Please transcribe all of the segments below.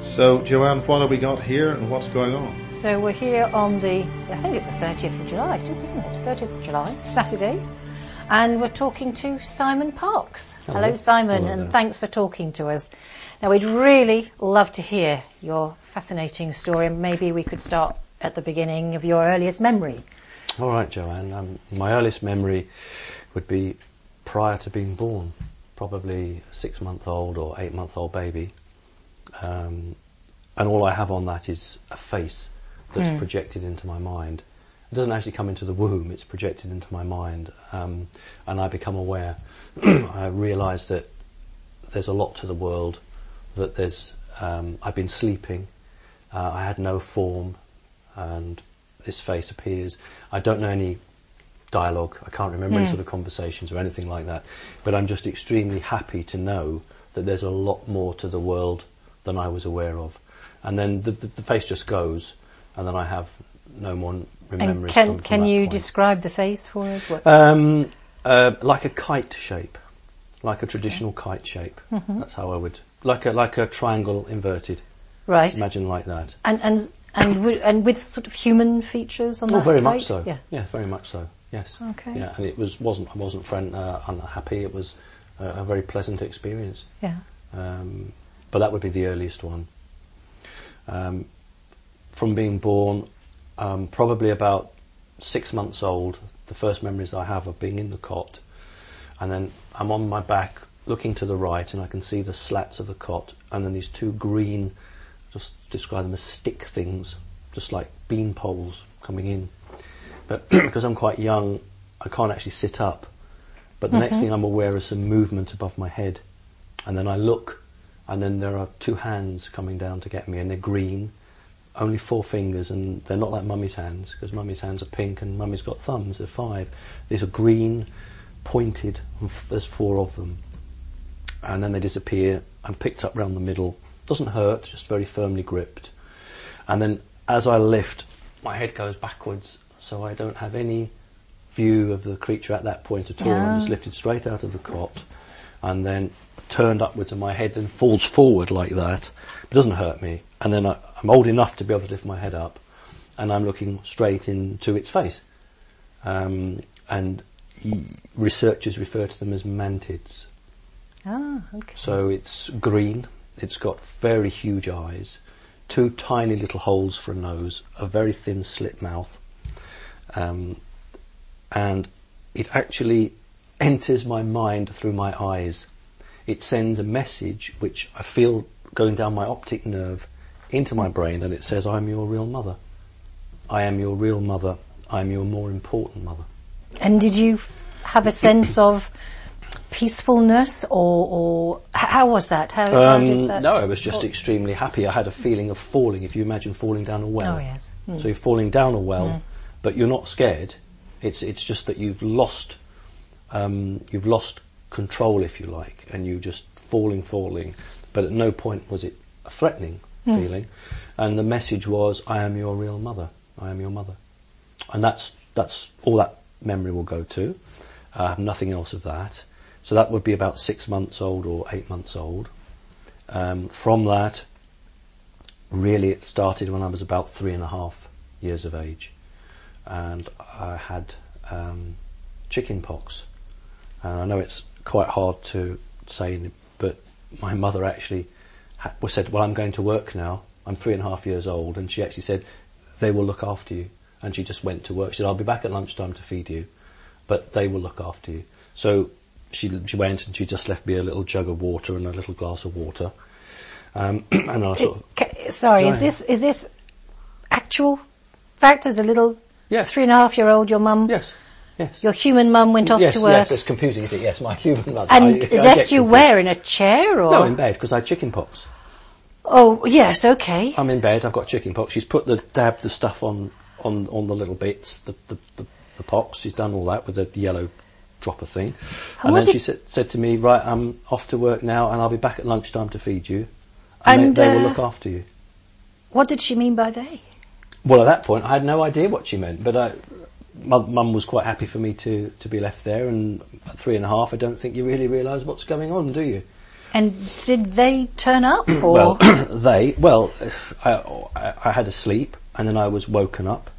So, Joanne, what have we got here and what's going on? So we're here on the, I think it's the 30th of July, it is, isn't it? 30th of July, Saturday. And we're talking to Simon Parkes. Hello Simon, and thanks for talking to us. Now, we'd really love to hear your fascinating story, and maybe we could start at the beginning of your earliest memory. All right, Joanne. My earliest memory would be prior to being born, probably a 6-month-old or 8-month-old baby. And all I have on that is a face that's projected into my mind. It doesn't actually come into the womb, it's projected into my mind. And I become aware. I realise that there's a lot to the world, that there's, I've been sleeping, I had no form, and this face appears. I don't know any dialogue, I can't remember any sort of conversations or anything like that, but I'm just extremely happy to know that there's a lot more to the world than I was aware of. And then the face just goes, and then I have no more remembrance. And can you describe the face for us? Like a kite shape, like a traditional kite shape. That's how I would, like a triangle inverted. Right. Imagine like that. And with sort of human features on that. Oh, very kite? much so. Yeah, very much so. Yes. Okay. Yeah, and I wasn't unhappy. It was a very pleasant experience. Yeah. But that would be the earliest one. From being born, probably about 6 months old, the first memories I have of being in the cot, and then I'm on my back looking to the right, and I can see the slats of the cot, and then these two green, just describe them as stick things, just like bean poles coming in. But because I'm quite young, I can't actually sit up. But the next thing I'm aware is some movement above my head, and then I look, and then there are two hands coming down to get me, and they're green, only 4 fingers, and they're not like Mummy's hands, because Mummy's hands are pink and Mummy's got thumbs, they're 5. These are green, pointed, and there's 4 of them. And then they disappear. I'm picked up round the middle. Doesn't hurt, just very firmly gripped. And then as I lift, my head goes backwards, so I don't have any view of the creature at that point at all. I'm just lifted straight out of the cot, and then turned upwards, and my head then falls forward like that. It doesn't hurt me. And then I'm old enough to be able to lift my head up, and I'm looking straight into its face. And researchers refer to them as mantids. Ah, okay. So it's green, it's got very huge eyes, 2 tiny little holes for a nose, a very thin slit mouth, and it actually enters my mind through my eyes. It sends a message which I feel going down my optic nerve into my brain, and it says, "I'm your real mother. I am your real mother. I'm your more important mother." And did you have a sense of peacefulness, or how was that? How did that? No, I was just extremely happy. I had a feeling of falling. If you imagine falling down a well. Oh yes. So you're falling down a well, but you're not scared. It's just that you've lost control, if you like, and you just falling. But at no point was it a threatening feeling. And the message was, "I am your real mother. I am your mother." And that's all that memory will go to. I have nothing else of that. So that would be about 6 months old or 8 months old. From that, really it started when I was about 3.5 years of age. And I had chicken pox. And I know it's quite hard to say, but my mother actually said, "Well, I'm going to work now. I'm 3.5 years old." And she actually said, "They will look after you." And she just went to work. She said, "I'll be back at lunchtime to feed you, but they will look after you." So she went, and she just left me a little jug of water and a little glass of water. And I sort of... Sorry, is this actual fact? As a little 3.5-year-old, your mum... Yes. Your human mum went off to work. Yes, it's confusing, isn't it? Yes, my human mother. And left you where, in a chair, or? No, in bed, because I had chicken pox. Oh, yes, okay. I'm in bed, I've got chicken pox. She's put dabbed the stuff on the little bits, the pox. She's done all that with the yellow dropper thing. And then she said to me, "Right, I'm off to work now, and I'll be back at lunchtime to feed you. And they will look after you." What did she mean by they? Well, at that point, I had no idea what she meant, but Mum was quite happy for me to be left there, and at 3.5, I don't think you really realise what's going on, do you? And did they turn up? Or? I had a sleep, and then I was woken up.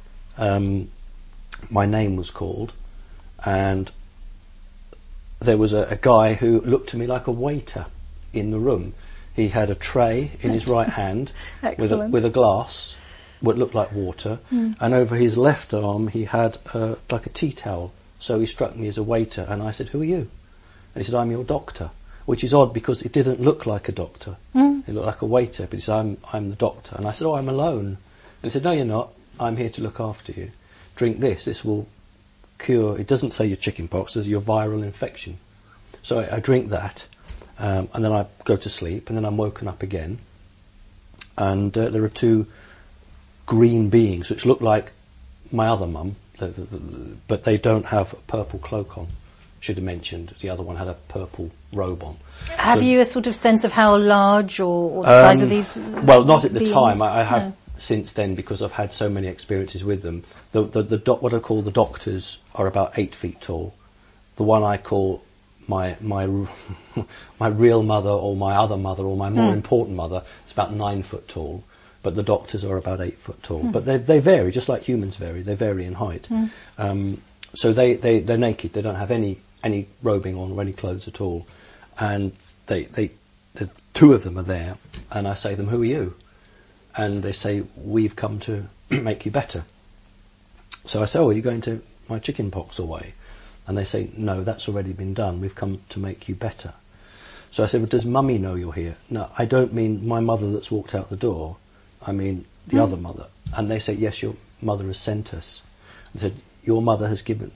My name was called, and there was a guy who looked to me like a waiter in the room. He had a tray in his right hand with a glass, what looked like water, and over his left arm he had like a tea towel. So he struck me as a waiter, and I said, "Who are you?" And he said, "I'm your doctor," which is odd because it didn't look like a doctor. It looked like a waiter, but he said, I'm the doctor. And I said, "Oh, I'm alone." And he said, "No, you're not. I'm here to look after you. Drink this. This will cure," it doesn't say your chicken pox, it says your viral infection. So I drink that, and then I go to sleep, and then I'm woken up again. And there are two green beings, which look like my other mum, but they don't have a purple cloak on. Should have mentioned the other one had a purple robe on. Have you a sort of sense of how large or the size of these? Well, not at the beings? time. I have since then, because I've had so many experiences with them. What I call the doctors are about 8 feet tall. The one I call my real mother, or my other mother, or my more important mother, is about 9 foot tall. But the doctors are about 8 foot tall. But they vary, just like humans vary. They vary in height. So they're naked. They don't have any robing on or any clothes at all. And the two of them are there. And I say to them, "Who are you?" And they say, "We've come to make you better." So I say, "Oh, are you going to my chicken pox away?" And they say, "No, that's already been done. We've come to make you better." So I said, "Well, does Mummy know you're here?" "No, I don't mean my mother that's walked out the door. I mean the other mother." And they say, "Yes, your mother has sent us." I said, "Your mother has given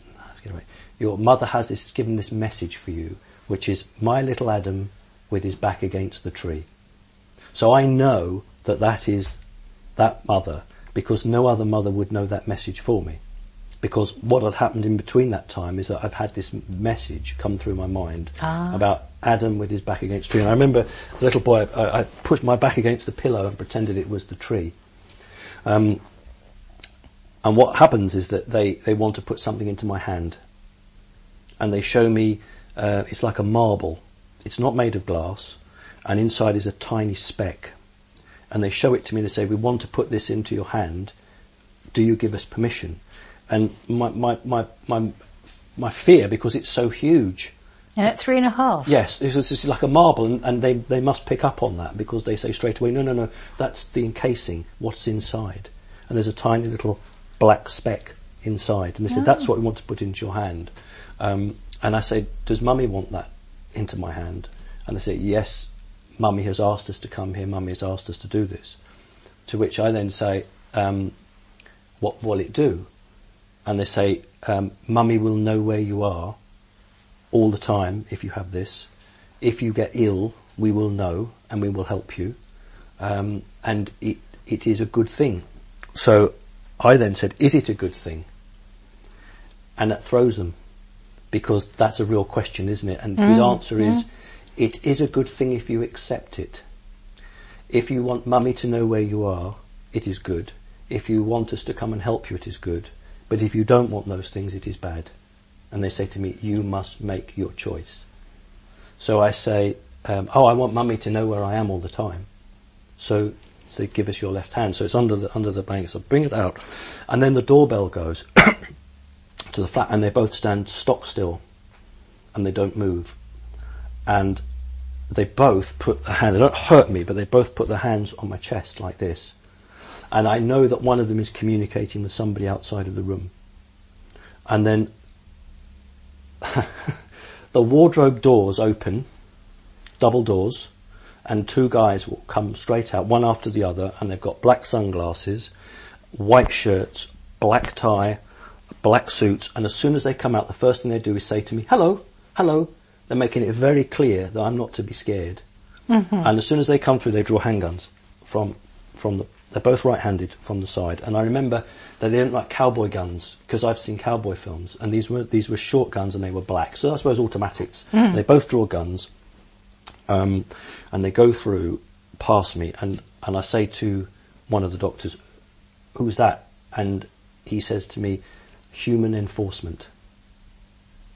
this message for you, which is my little Adam with his back against the tree." So I know that is that mother, because no other mother would know that message for me. Because what had happened in between that time is that I've had this message come through my mind about Adam with his back against the tree. And I remember the little boy, I pushed my back against the pillow and pretended it was the tree. And what happens is that they want to put something into my hand. And they show me, it's like a marble. It's not made of glass. And inside is a tiny speck. And they show it to me. They say, "We want to put this into your hand. Do you give us permission?" And my fear, because it's so huge. And at 3.5? Yes, it's like a marble, and they must pick up on that, because they say straight away, no, that's the encasing, what's inside. And there's a tiny little black speck inside. And they said, "That's what we want to put into your hand." And I say, "Does Mummy want that into my hand?" And they say, "Yes, Mummy has asked us to come here. Mummy has asked us to do this." To which I then say, "What will it do?" And they say, "Mummy will know where you are all the time if you have this. If you get ill, we will know and we will help you. And it is a good thing." So I then said, "Is it a good thing?" And that throws them, because that's a real question, isn't it? And his answer is, it is a good thing if you accept it. If you want Mummy to know where you are, it is good. If you want us to come and help you, it is good. But if you don't want those things, it is bad. And they say to me, "You must make your choice." So I say, I want Mummy to know where I am all the time. So give us your left hand. So it's under the blanket. So bring it out. And then the doorbell goes to the flat, and they both stand stock still, and they don't move. And they both put a hand, they don't hurt me, but they both put their hands on my chest like this. And I know that one of them is communicating with somebody outside of the room. And then the wardrobe doors open, double doors, and two guys will come straight out, one after the other, and they've got black sunglasses, white shirts, black tie, black suits, and as soon as they come out, the first thing they do is say to me, "Hello, hello." They're making it very clear that I'm not to be scared. And as soon as they come through, they draw handguns from they're both right-handed from the side. And I remember that they didn't like cowboy guns, because I've seen cowboy films, and these were short guns and they were black. So I suppose automatics. And they both draw guns, and they go through past me, and I say to one of the doctors, "Who's that?" And he says to me, "Human enforcement."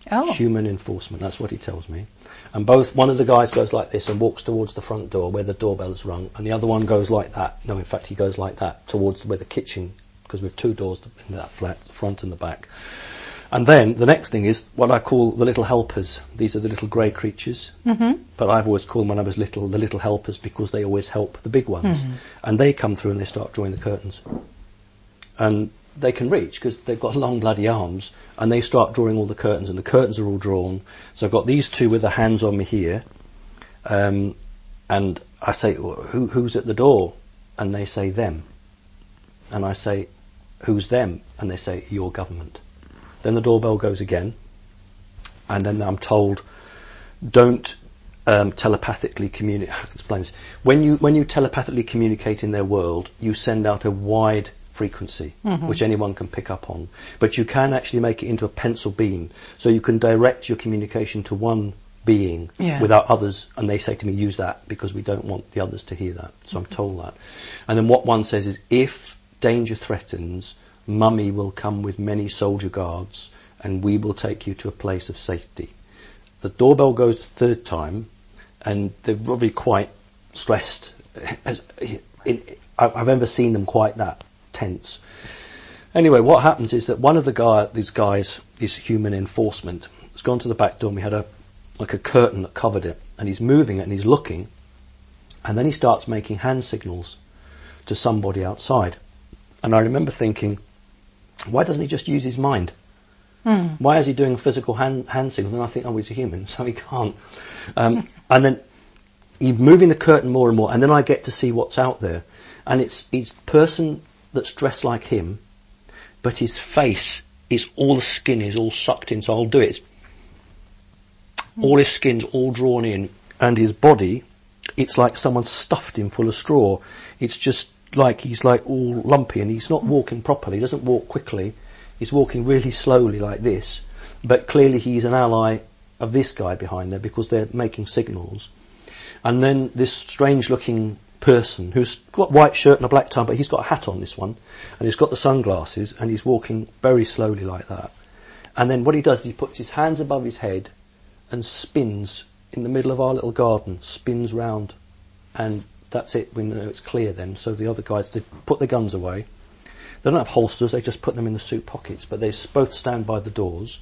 Oh. Human enforcement, that's what he tells me. And one of the guys goes like this and walks towards the front door where the doorbell is rung, and the other one goes like that. No, in fact, he goes like that towards where the kitchen, because we have 2 doors in that flat, the front and the back. And then the next thing is what I call the little helpers. These are the little grey creatures. Mm-hmm. But I've always called them when I was little the little helpers because they always help the big ones. Mm-hmm. And they come through and they start drawing the curtains. And they can reach because they've got long bloody arms, and they start drawing all the curtains, and the curtains are all drawn. So I've got these 2 with their hands on me here. And I say, well, who's at the door? And they say, them. And I say, who's them? And they say, your government. Then the doorbell goes again, and then I'm told, don't telepathically communicate. How can I explain this? When you telepathically communicate in their world, you send out a wide frequency, which anyone can pick up on. But you can actually make it into a pencil beam, so you can direct your communication to one being without others, and they say to me, use that because we don't want the others to hear that. So I'm told that. And then what one says is, if danger threatens, Mummy will come with many soldier guards, and we will take you to a place of safety. The doorbell goes the 3rd time, and they're probably quite stressed. I've never seen them quite that tense. Anyway, what happens is that one of these guys is human enforcement. Has gone to the back door, and we had a curtain that covered it, and he's moving it, and he's looking, and then he starts making hand signals to somebody outside. And I remember thinking, why doesn't he just use his mind? Why is he doing physical hand signals? And I think, oh, he's a human, so he can't. And then he's moving the curtain more and more, and then I get to see what's out there. And it's the person that's dressed like him, but his face is, all the skin is all sucked in, so I'll do it. All his skin's all drawn in, and his body, it's like someone stuffed him full of straw. It's just like he's like all lumpy, and he's not walking properly. He doesn't walk quickly. He's walking really slowly like this, but clearly he's an ally of this guy behind there because they're making signals. And then this strange looking person who's got a white shirt and a black tie, but he's got a hat on, this one, and he's got the sunglasses, and he's walking very slowly like that. And then what he does is he puts his hands above his head and spins in the middle of our little garden, spins round, and that's it. We know it's clear then. So the other guys, they put their guns away. They don't have holsters, they just put them in the suit pockets, but they both stand by the doors.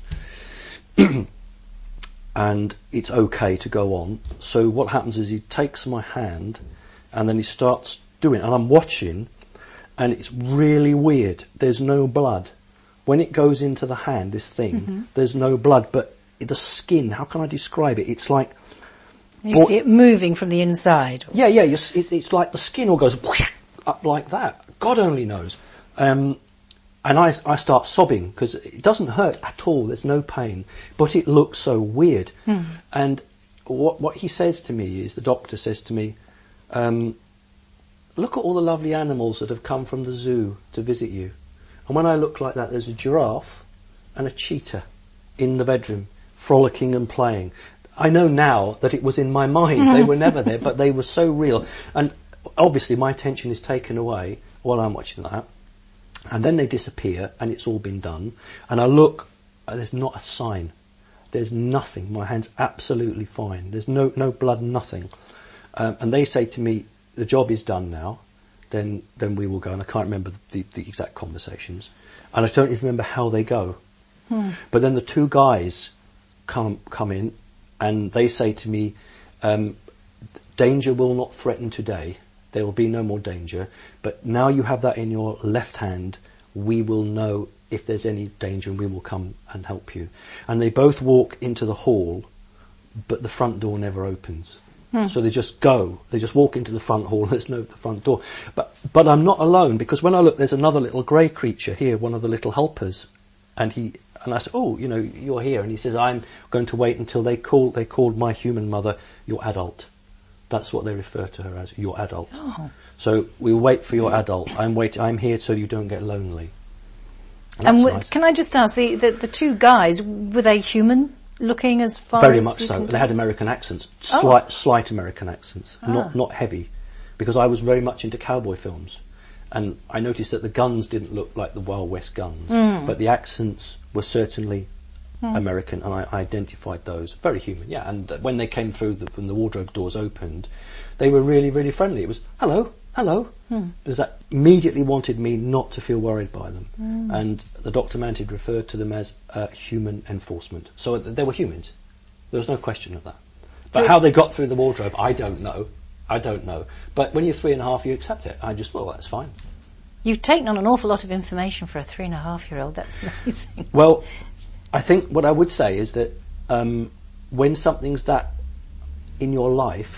And it's okay to go on. So what happens is he takes my hand, and then he starts doing it, and I'm watching, and it's really weird. There's no blood. When it goes into the hand, this thing, there's no blood, but the skin, how can I describe it? It's like... You see it moving from the inside. Yeah, it's like the skin all goes up like that. God only knows. And I start sobbing because it doesn't hurt at all. There's no pain, but it looks so weird. And what he says to me is, the doctor says to me, look at all the lovely animals that have come from the zoo to visit you. And when I look like that, there's a giraffe and a cheetah in the bedroom, frolicking and playing. I know now that it was in my mind. They were never there, but they were so real. And obviously my attention is taken away while I'm watching that. And then they disappear, and it's all been done. And I look, there's not a sign. There's nothing. My hand's absolutely fine. There's no blood, nothing. And they say to me, the job is done now. Then we will go. And I can't remember the exact conversations. And I don't even remember how they go. But then the 2 guys come in, and they say to me, danger will not threaten today. There will be no more danger. But now you have that in your left hand, we will know if there's any danger, and we will come and help you. And they both walk into the hall, but the front door never opens. So they just go. They just walk into the front hall. There's no the front door. But I'm not alone, because when I look, there's another little grey creature here, one of the little helpers. And I said, oh, you're here. And he says, I'm going to wait until they called my human mother your adult. That's what they refer to her as, your adult. Oh. So we'll wait for your adult. I'm here so you don't get lonely. And nice. Can I just ask, the 2 guys, were they human looking as far Very as much you so. can They had American accents, slight American accents, not heavy, because I was very much into cowboy films, and I noticed that the guns didn't look like the Wild West guns, but the accents were certainly American, and I identified those. Very human, yeah. And when they came through, when the wardrobe doors opened, they were really, really friendly. It was, hello. Because that immediately wanted me not to feel worried by them. And the Dr. Mantid referred to them as human enforcement. So they were humans. There was no question of that. But how they got through the wardrobe, I don't know. But when you're 3.5, you accept it. I just, well, that's fine. You've taken on an awful lot of information for a 3.5-year-old. That's amazing. Well, I think what I would say is that when something's that in your life,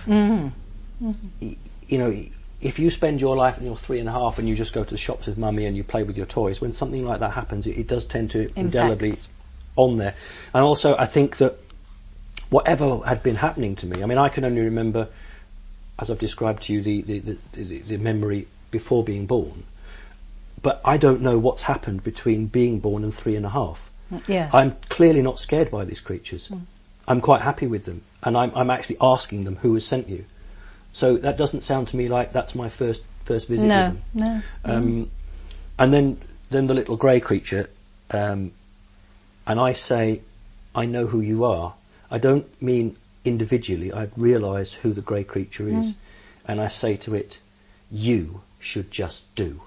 you know, if you spend your life and you're 3.5 and you just go to the shops with mummy and you play with your toys, when something like that happens, it does tend to indelibly on there. And also, I think that whatever had been happening to me, I mean, I can only remember, as I've described to you, the memory before being born. But I don't know what's happened between being born and 3.5. Yeah. I'm clearly not scared by these creatures. I'm quite happy with them, and I'm actually asking them who has sent you. So that doesn't sound to me like that's my first visit with them. No. And then the little grey creature, and I say, I know who you are. I don't mean individually. I realise who the grey creature is, and I say to it, you should just do.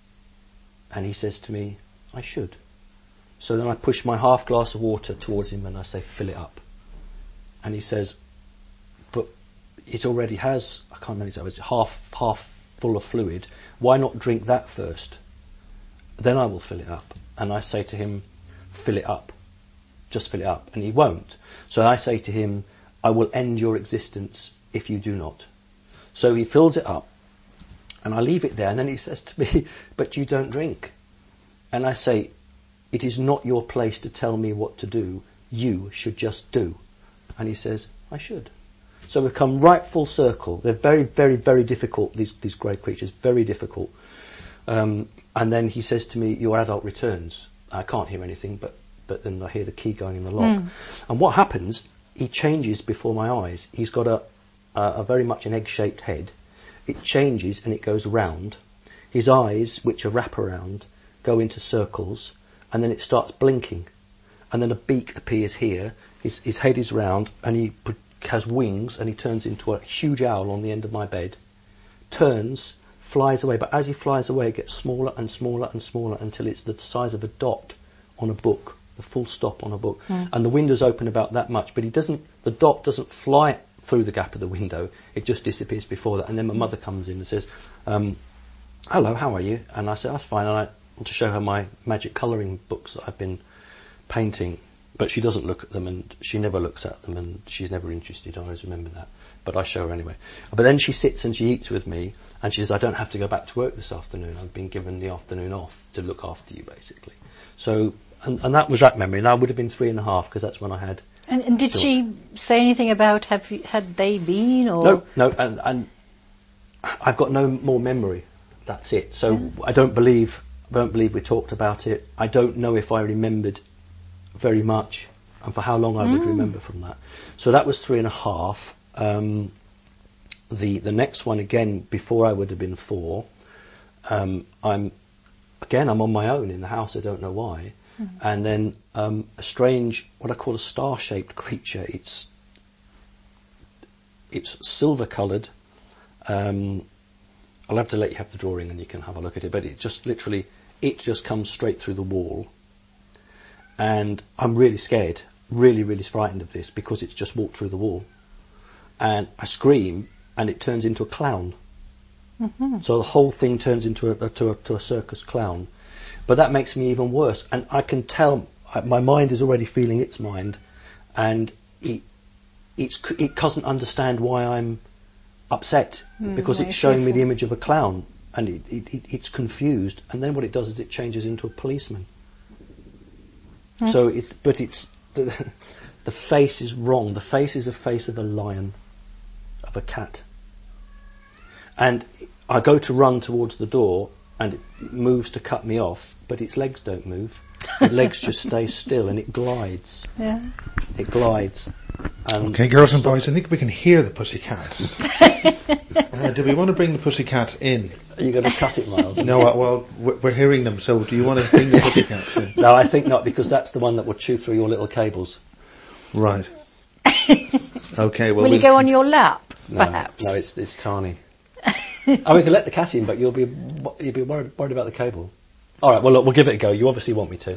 And he says to me, I should. So then I push my half glass of water towards him and I say, fill it up. And he says, but it already has, I can't remember exactly, it's half full of fluid. Why not drink that first? Then I will fill it up. And I say to him, fill it up. Just fill it up. And he won't. So I say to him, I will end your existence if you do not. So he fills it up. And I leave it there, and then he says to me, but you don't drink. And I say, it is not your place to tell me what to do. You should just do. And he says, I should. So we've come right full circle. They're very, very, very difficult, these grey creatures, very difficult. And then he says to me, your adult returns. I can't hear anything, but then I hear the key going in the lock. And what happens, he changes before my eyes. He's got a very much an egg-shaped head. It changes and it goes round. His eyes, which are wraparound, go into circles, and then it starts blinking. And then a beak appears here. His head is round, and he has wings, and he turns into a huge owl on the end of my bed. Turns, flies away, but as he flies away, it gets smaller and smaller and smaller until it's the size of a dot on a book, the full stop on a book. And the window's open about that much, but the dot doesn't fly through the gap of the window, it just disappears before that. And then my mother comes in and says, hello, how are you? And I said, that's fine. And I want to show her my magic colouring books that I've been painting, but she doesn't look at them, and she never looks at them, and she's never interested. I always remember that, but I show her anyway. But then she sits and she eats with me, and she says, I don't have to go back to work this afternoon. I've been given the afternoon off to look after you, basically. So, and that was that memory, and I would have been 3.5 because that's when I had. And did she say anything about had they been or? No, and I've got no more memory. That's it. So I don't believe we talked about it. I don't know if I remembered very much and for how long I would remember from that. So that was 3.5. The next one again before I would have been 4. I'm on my own in the house. I don't know why. And then a strange, what I call a star-shaped creature. It's silver-coloured. I'll have to let you have the drawing and you can have a look at it. But it just comes straight through the wall. And I'm really scared, really, really frightened of this because it's just walked through the wall. And I scream, and it turns into a clown. So the whole thing turns into a circus clown. But that makes me even worse, and I can tell my mind is already feeling its mind, and it doesn't understand why I'm upset because it's showing me the image of a clown, and it's confused. And then what it does is it changes into a policeman. So the face is wrong. The face is a face of a lion, of a cat, and I go to run towards the door. And it moves to cut me off, but its legs don't move. Its legs just stay still, and it glides. Yeah. It glides. Okay, girls and boys, I think we can hear the pussycats. Do we want to bring the pussycats in? Are you going to cut it, Miles? No, well, we're hearing them, so do you want to bring the pussycats in? No, I think not, because that's the one that will chew through your little cables. Right. Okay, well... Will you go on your lap, No, perhaps? no, it's tiny. Oh, we can let the cat in, but you'll be worried about the cable. All right, well, look, we'll give it a go. You obviously want me to.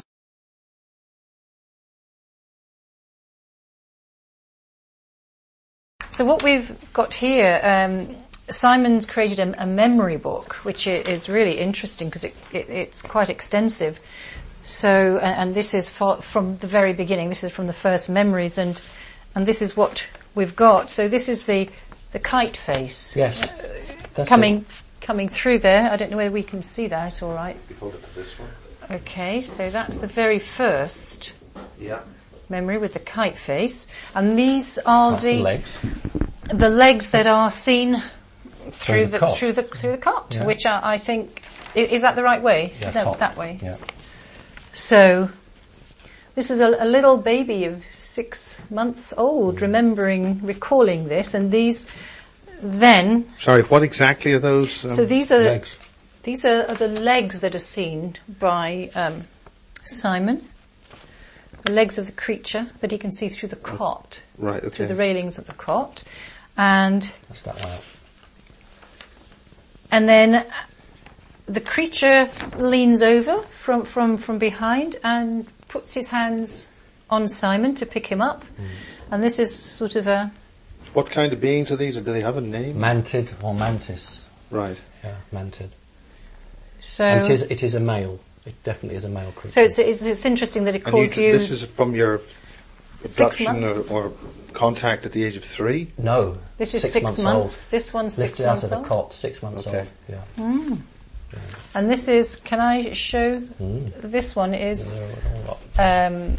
So what we've got here, Simon's created a memory book, which is really interesting because it's quite extensive. So, and this is from the very beginning. This is from the first memories, and this is what we've got. So this is the kite face. Yes. That's coming through there. I don't know whether we can see that. All right. You hold it to this one. Okay, so that's the very first Yeah. memory with the kite face, and these are That's the legs. the legs that are seen through the cot. through the cot, Yeah. which I think is that the right way? Yeah, No, top. that way. Yeah. So this is a little baby of 6 months old, recalling this, and these then. Sorry, what exactly are those? So these are Legs. these are the legs that are seen by Simon. The legs of the creature that he can see through the cot, Right, okay. through the railings of the cot, and That's that way up. then the creature leans over from behind and puts his hands on Simon to pick him up, and this is sort of a What kind of beings are these, or do they have a name? Mantid or mantis. Right. Yeah, mantid. so. And it is a male. It definitely is a male creature. So it's interesting that it And calls you. this is from your 6 abduction months. or contact at the age of 3? No. This is 6 6 months months. old. This one's 6 Lifted out months of the old. cot, 6 months Okay. old. Yeah. And this is. Can I show? This one is. They're all up.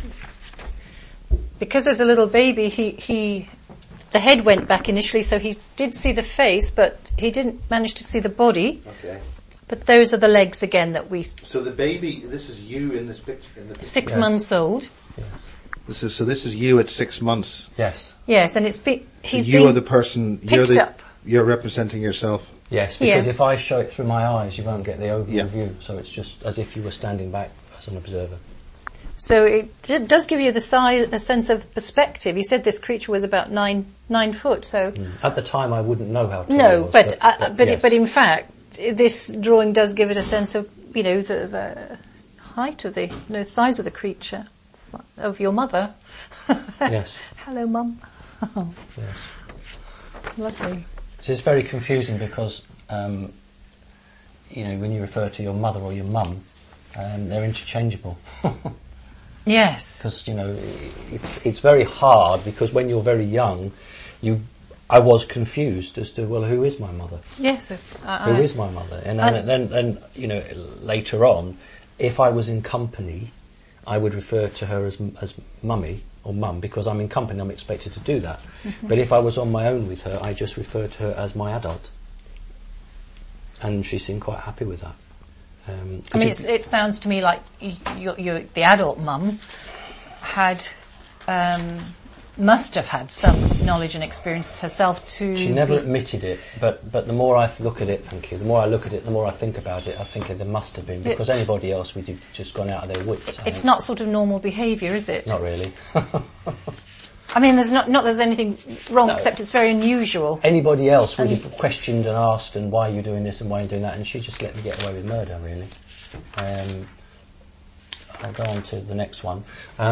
Because as a little baby, the head went back initially, so he did see the face, but he didn't manage to see the body. Okay. But those are the legs again that we. So the baby, this is you in this picture. 6 Yes. months old. Yes. This is you at 6 months. Yes. Yes, and he's You been are the person. picked up. You're representing yourself. Yes, because Yeah. if I show it through my eyes, you won't get the overall Yeah. view. So it's just as if you were standing back as an observer. So it does give you a sense of perspective. You said this creature was about 9 foot, so. At the time, I wouldn't know how tall No, it was. but yes. in fact, this drawing does give it a sense of, the height of the size of the creature, of your mother. Yes. Hello, Mum. Yes. Lovely. So it's very confusing because, when you refer to your mother or your mum, they're interchangeable. Yes. Because, it's very hard because when you're very young, I was confused as to, well, who is my mother? Yes. Who is my mother? And then, later on, if I was in company, I would refer to her as mummy or mum because I'm in company, I'm expected to do that. Mm-hmm. But if I was on my own with her, I just referred to her as my adult. And she seemed quite happy with that. it sounds to me like the adult mum must have had some knowledge and experience herself to. She never admitted it, but the more I look at it, thank you, the more I look at it, the more I think about it, I think there must have been, because anybody else would have just gone out of their wits. It's not sort of normal behaviour, is it? Not really. I mean, there's not there's anything wrong, except it's very unusual. Anybody else would have questioned and asked, and why are you doing this and why are you doing that, and she just let me get away with murder, really. I'll go on to the next one.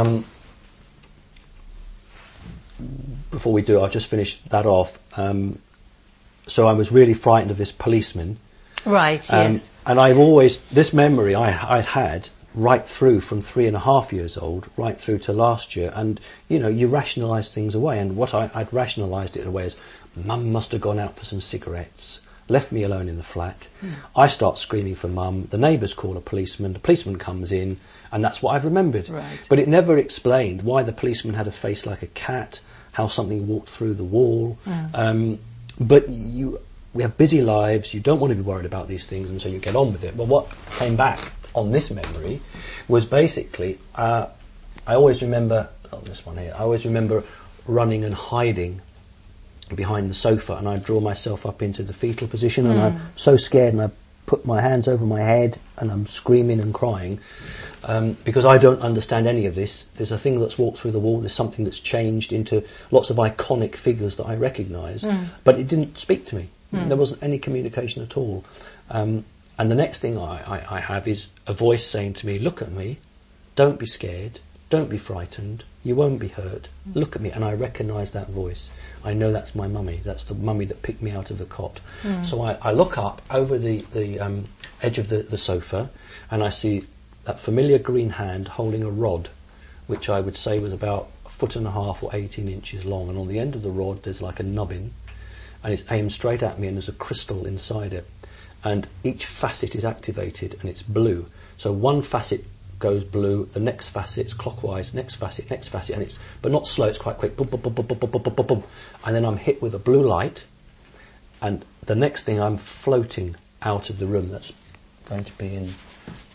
Before we do, I'll just finish that off. So I was really frightened of this policeman. Right, yes. And this memory I'd had right through from 3.5 years old, right through to last year. And, you rationalise things away. And what I'd rationalised it away as, Mum must have gone out for some cigarettes, left me alone in the flat. I start screaming for Mum. The neighbours call a policeman. The policeman comes in. And that's what I've remembered. Right. But it never explained why the policeman had a face like a cat, how something walked through the wall. But we have busy lives, you don't want to be worried about these things, and so you get on with it. But what came back on this memory was basically, I always remember, this one here, I always remember running and hiding behind the sofa, and I draw myself up into the fetal position, and I'm so scared, and I put my hands over my head, and I'm screaming and crying, because I don't understand any of this. There's a thing that's walked through the wall, there's something that's changed into lots of iconic figures that I recognise, but it didn't speak to me. There wasn't any communication at all. And the next thing I have is a voice saying to me, look at me, don't be scared, don't be frightened, you won't be hurt, look at me. And I recognise that voice. I know that's my mummy, that's the mummy that picked me out of the cot. So I look up over the edge of the sofa, and I see that familiar green hand holding a rod, which I would say was about 1.5 foot or 18 inches long, and on the end of the rod there's like a nubbin, and it's aimed straight at me, and there's a crystal inside it, and each facet is activated, and it's blue. So one facet goes blue, the next facet's clockwise, next facet, and it's, but not slow, it's quite quick, boom, boom, boom, boom, boom, boom, boom, boom, boom. And then I'm hit with a blue light, and the next thing I'm floating out of the room. That's going to be in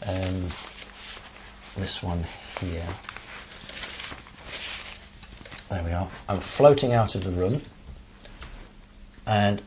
this one here. There we are. I'm floating out of the room, and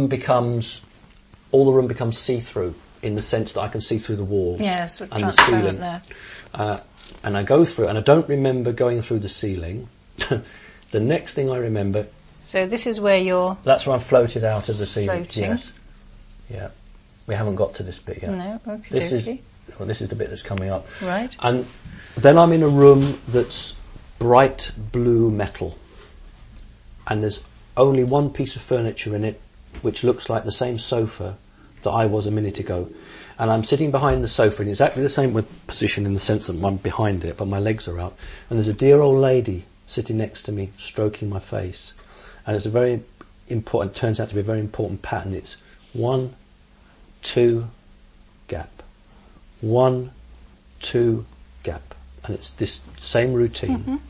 all the room becomes see-through, in the sense that I can see through the walls and the ceiling. There. And I go through, and I don't remember going through the ceiling. The next thing I remember... So this is where you're... That's where I'm floated out of the ceiling. Floating. Yes. Yeah. We haven't got to this bit yet. No, okay. This is the bit that's coming up. Right. And then I'm in a room that's bright blue metal. And there's only one piece of furniture in it, which looks like the same sofa that I was a minute ago. And I'm sitting behind the sofa in exactly the same position, in the sense that I'm behind it, but my legs are out. And there's a dear old lady sitting next to me, stroking my face. And it's turns out to be a very important pattern. It's 1, 2, gap. 1, 2, gap. And it's this same routine.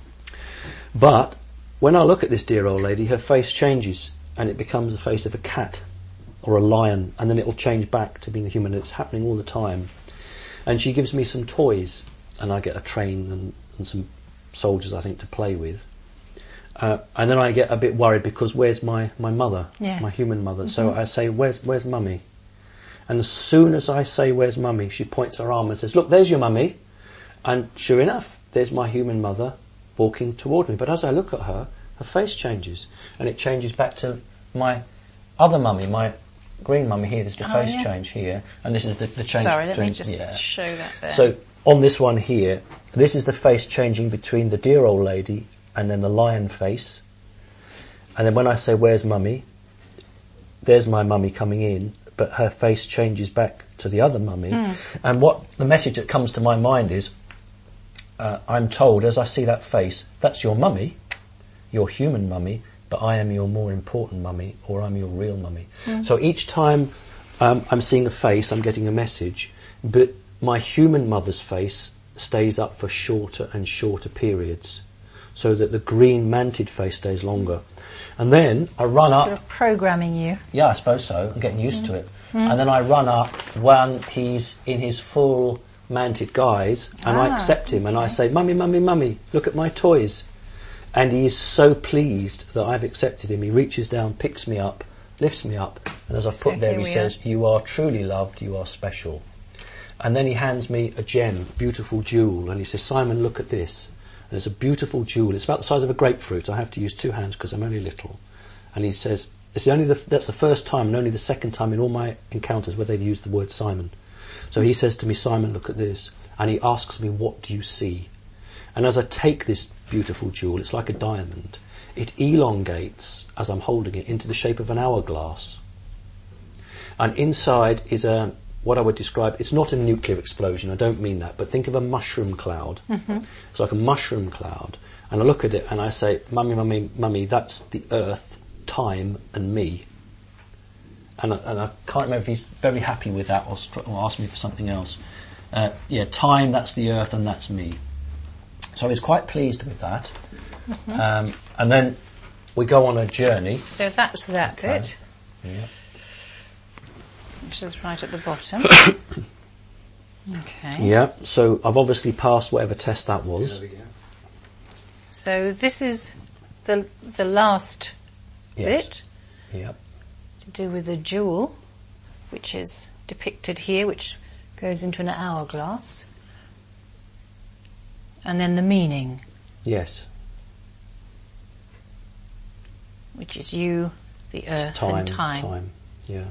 But when I look at this dear old lady, her face changes, and it becomes the face of a cat or a lion, and then it'll change back to being a human. It's happening all the time. And she gives me some toys, and I get a train and some soldiers, I think, to play with. And then I get a bit worried, because where's my mother, my human mother? So I say, where's mummy? And as soon as I say, where's mummy, she points her arm and says, look, there's your mummy. And sure enough, there's my human mother walking toward me. But as I look at her, her face changes, and it changes back to my other mummy, my green mummy here. There's the face change here, and this is the change. Sorry, let me just show that there. So on this one here, this is the face changing between the dear old lady and then the lion face. And then when I say, where's mummy, there's my mummy coming in, but her face changes back to the other mummy. And what the message that comes to my mind is, I'm told, as I see that face, that's your mummy, your human mummy, but I am your more important mummy, or I'm your real mummy. So each time I'm seeing a face, I'm getting a message, but my human mother's face stays up for shorter and shorter periods, so that the green manted face stays longer. And then I run up... Sort of programming you. Yeah, I suppose so. I'm getting used to it. And then I run up when he's in his full manted guise, and I accept him, and I say, mummy, mummy, mummy, look at my toys. And he is so pleased that I've accepted him. He reaches down, picks me up, lifts me up, and as I put there, he says, you are truly loved, you are special. And then he hands me a gem, beautiful jewel, and he says, Simon, look at this. And it's a beautiful jewel. It's about the size of a grapefruit. I have to use 2 hands because I'm only little. And he says, that's the first time and only the second time in all my encounters where they've used the word Simon. So he says to me, Simon, look at this. And he asks me, what do you see? And as I take this beautiful jewel, it's like a diamond. It elongates, as I'm holding it, into the shape of an hourglass. And inside is what I would describe, it's not a nuclear explosion, I don't mean that, but think of a mushroom cloud. It's like a mushroom cloud. And I look at it and I say, mummy, mummy, mummy, that's the earth, time and me. And I can't remember if he's very happy with that or asked me for something else. Time, that's the earth, and that's me. So he's quite pleased with that. And then we go on a journey. So that's that bit. Yeah. Which is right at the bottom. Okay. Yeah, so I've obviously passed whatever test that was. So this is the last bit. Yep. To do with the jewel, which is depicted here, which goes into an hourglass. And then the meaning. Yes. Which is you, the earth, and time. Yeah.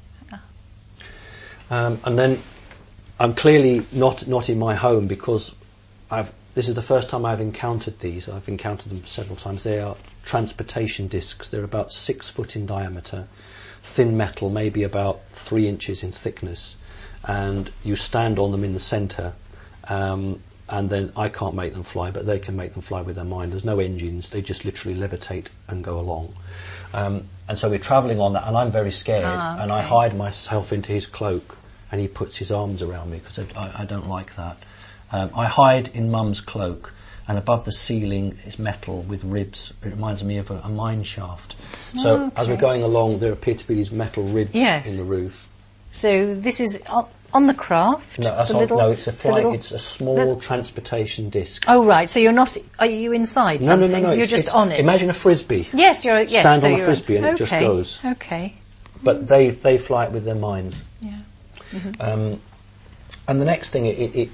And then I'm clearly not in my home because this is the first time I've encountered these. I've encountered them several times. They are transportation discs. They're about 6 foot in diameter, thin metal, maybe about 3 inches in thickness, and you stand on them in the centre. And then I can't make them fly, but they can make them fly with their mind. There's no engines. They just literally levitate and go along. And so we're travelling on that, and I'm very scared. Okay. And I hide myself into his cloak, and he puts his arms around me, because I don't like that. I hide in Mum's cloak, and above the ceiling is metal with ribs. It reminds me of a mine shaft. So as we're going along, there appear to be these metal ribs in the roof. So this is on the craft? No, it's a flying. It's a small transportation disc. Oh right, so you're not. Are you inside something? No. You're just on it. Imagine a frisbee. Yes, Stand on a frisbee and it just goes. Okay. But they fly it with their minds. Yeah. Mm-hmm. And the next thing,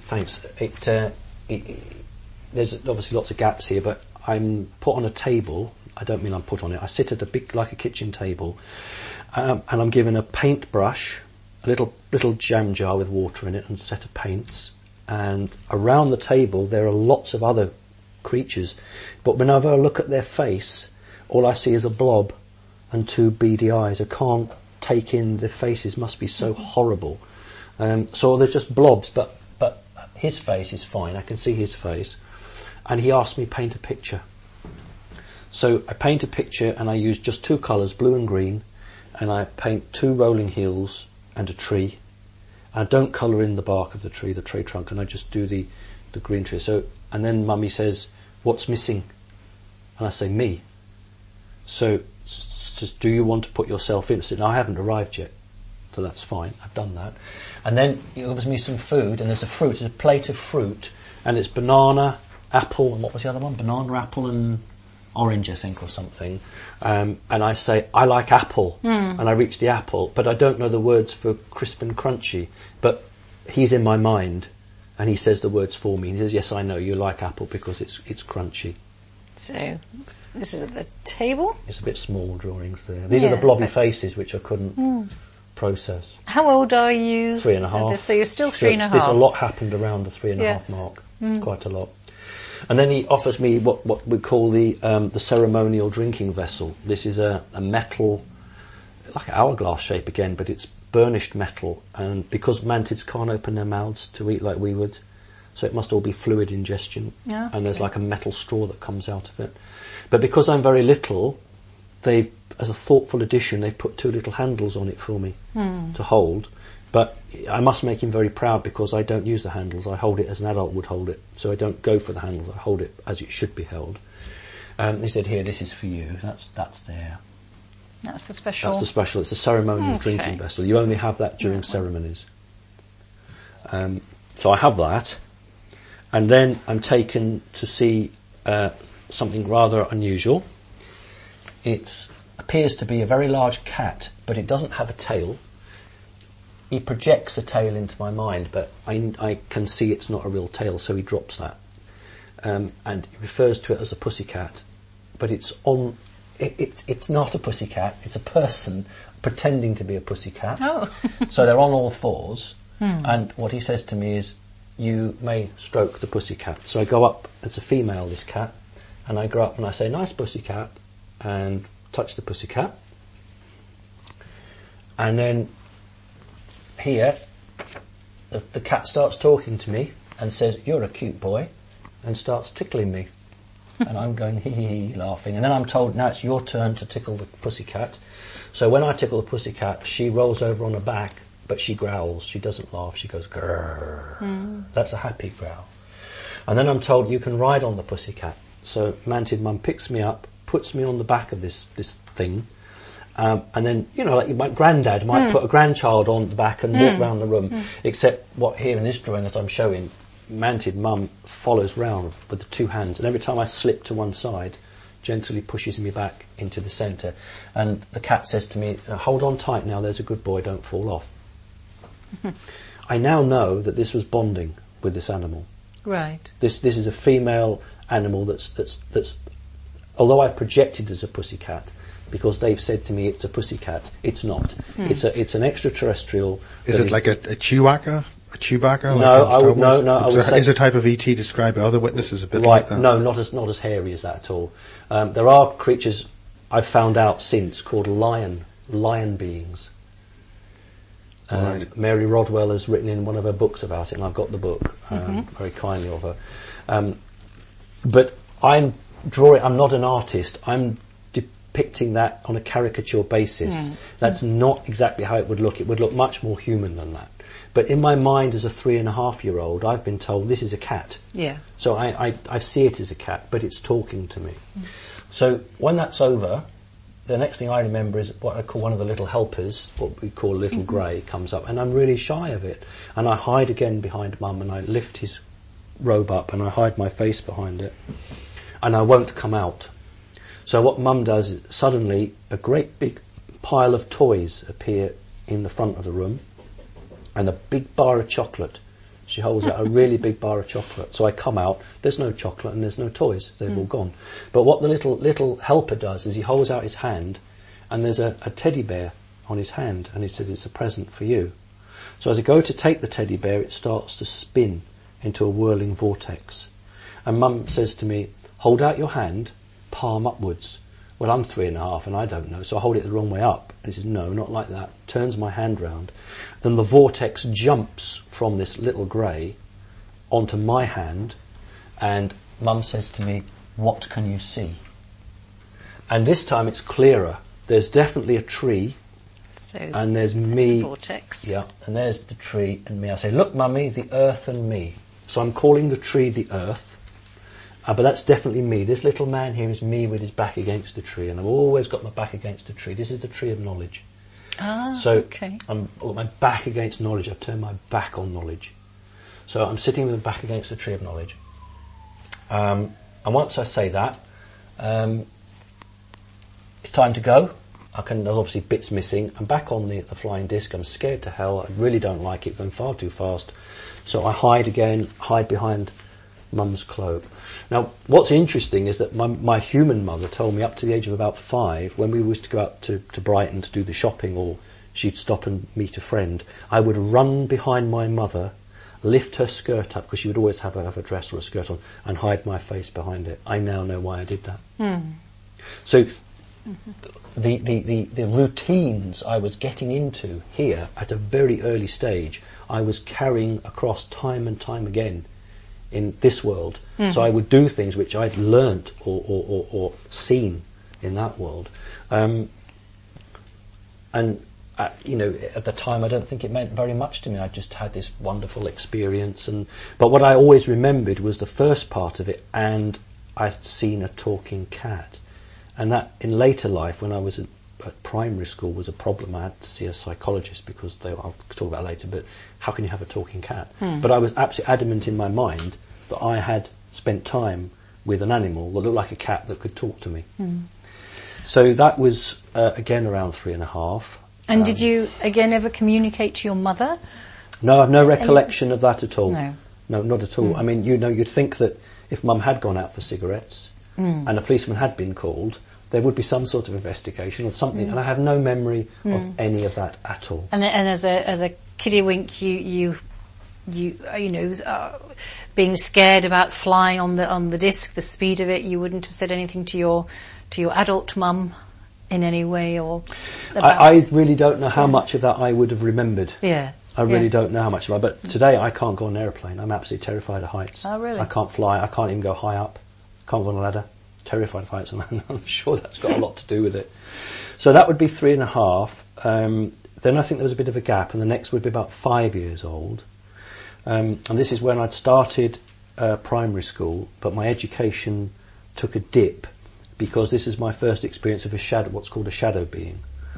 there's obviously lots of gaps here, but I'm put on a table. I don't mean I'm put on it. I sit at like a kitchen table, and I'm given a paintbrush, a little jam jar with water in it, and a set of paints. And around the table there are lots of other creatures, but whenever I look at their face, all I see is a blob and 2 beady eyes. I can't take in the faces. Must be so horrible. So they're just blobs, but his face is fine. I can see his face. And he asked me paint a picture. So I paint a picture, and I use just 2 colours, blue and green, and I paint 2 rolling hills and a tree. And I don't colour in the bark of the tree trunk, and I just do the green tree. So, and then Mummy says, "What's missing?" And I say, "Me." So, just, "Do you want to put yourself in?" I said, "No, I haven't arrived yet." So that's fine, I've done that. And then he gives me some food, and there's a plate of fruit, and it's banana, apple, and what was the other one? Banana, apple, and orange, I think, or something. And I say, "I like apple." And I reach the apple, but I don't know the words for crisp and crunchy. But he's in my mind, and he says the words for me. He says, "Yes, I know, you like apple because it's crunchy." So, this is at the table? It's a bit small drawings there. These are the blobby faces, which I couldn't process. How old are you? 3.5. So you're still 3.5. A lot happened around the 3.5 mark. Quite a lot. And then he offers me what we call the ceremonial drinking vessel. This is a metal, like an hourglass shape again, but it's burnished metal. And because mantids can't open their mouths to eat like we would, so it must all be fluid ingestion. Yeah, and there's like a metal straw that comes out of it. But because I'm very little, as a thoughtful addition, they've put 2 little handles on it for me to hold. But I must make him very proud, because I don't use the handles. I hold it as an adult would hold it. So I don't go for the handles. I hold it as it should be held. He said, "Here, this is for you." That's there. That's the special. That's the special. It's a ceremonial drinking vessel. You only have that during ceremonies. So I have that. And then I'm taken to see something rather unusual. It appears to be a very large cat, but it doesn't have a tail. He projects a tail into my mind, but I can see it's not a real tail, so he drops that. And he refers to it as a pussycat, but it's not a pussycat, it's a person pretending to be a pussycat. Oh. So they're on all 4s, and what he says to me is, "You may stroke the pussycat." So I go up, it's a female, this cat, and I go up and I say, "Nice pussycat," and touch the pussycat. And then here, the cat starts talking to me and says, "You're a cute boy," and starts tickling me. And I'm going hee hee hee, laughing. And then I'm told, "Now it's your turn to tickle the pussycat." So when I tickle the pussycat, she rolls over on her back, but she growls. She doesn't laugh. She goes grrr. That's a happy growl. And then I'm told, "You can ride on the pussycat." So Mantid Mum picks me up, puts me on the back of this thing. And then, like my granddad might put a grandchild on the back and walk round the room, except what here in this drawing that I'm showing, Mantid Mum follows round with the 2 hands, and every time I slip to one side, gently pushes me back into the centre. And the cat says to me, hold on tight now, there's a good boy, don't fall off. I now know that this was bonding with this animal. Right. This is a female animal that's although I've projected as a pussycat, because they've said to me it's a pussycat, it's not. It's an extraterrestrial. Is it like a Chewbacca? A Chewbacca? No, like I would say... Is a type of ET described by other witnesses a bit right, like that? no, not as hairy as that at all. There are creatures I've found out since called lion beings. Right. Mary Rodwell has written in one of her books about it, and I've got the book very kindly of her. But I'm not an artist. I'm depicting that on a caricature basis. That's not exactly how it would look. It would look much more human than that. But in my mind, as a 3.5-year-old, I've been told this is a cat. Yeah. So I see it as a cat, but it's talking to me. So when that's over, the next thing I remember is what I call one of the little helpers, what we call Little Grey, comes up, and I'm really shy of it. And I hide again behind Mum, and I lift his robe up, and I hide my face behind it. And I won't come out. So what Mum does is suddenly a great big pile of toys appear in the front of the room, and a big bar of chocolate. She holds out a really big bar of chocolate. So I come out, there's no chocolate and there's no toys. They've all gone. But what the little helper does is he holds out his hand, and there's a teddy bear on his hand, and he says, it's a present for you. So as I go to take the teddy bear, it starts to spin into a whirling vortex. And Mum says to me, hold out your hand, palm upwards. Well, I'm 3.5 and I don't know, so I hold it the wrong way up. And he says, no, not like that. Turns my hand round. Then the vortex jumps from this Little Grey onto my hand, and Mum says to me, what can you see? And this time it's clearer. There's definitely a tree, So and there's me. The vortex. Yeah, and there's the tree and me. I say, look, Mummy, the earth and me. So I'm calling the tree the earth. But that's definitely me. This little man here is me with his back against the tree, and I've always got my back against the tree. This is the tree of knowledge. So okay. I've got my back against knowledge. I've turned my back on knowledge. So I'm sitting with my back against the tree of knowledge. And once I say that, it's time to go. There's obviously bits missing. I'm back on the flying disc. I'm scared to hell. I really don't like it, going far too fast. So I hide behind Mum's cloak. Now, what's interesting is that my human mother told me up to the age of about 5, when we used to go out to Brighton to do the shopping, or she'd stop and meet a friend, I would run behind my mother, lift her skirt up, because she would always have a dress or a skirt on, and hide my face behind it. I now know why I did that. So the routines I was getting into here at a very early stage, I was carrying across time and time again in this world. So I would do things which I'd learnt or seen in that world. And at the time I don't think it meant very much to me. I just had this wonderful experience. But what I always remembered was the first part of it, and I'd seen a talking cat. And that, in later life, when I was at primary school, was a problem. I had to see a psychologist because I'll talk about it later, but how can you have a talking cat? But I was absolutely adamant in my mind that I had spent time with an animal that looked like a cat that could talk to me. So that was, again, around 3.5. And did you, again, ever communicate to your mother? No, I've no recollection of that at all. No, not at all. I mean, you'd think that if Mum had gone out for cigarettes and a policeman had been called, there would be some sort of investigation or something, and I have no memory of any of that at all. And as a kiddywink, being scared about flying on the disc, the speed of it, you wouldn't have said anything to your adult mum in any way, or I really don't know how much of that I would have remembered. Yeah. I really don't know how much of that. But today I can't go on an aeroplane. I'm absolutely terrified of heights. Oh, really? I can't fly. I can't even go high up. Can't go on a ladder. Terrified of heights, and I'm sure that's got a lot to do with it. So that would be 3.5. Then I think there was a bit of a gap, and the next would be about 5 years old. And this is when I'd started primary school, but my education took a dip because this is my first experience of what's called a shadow being.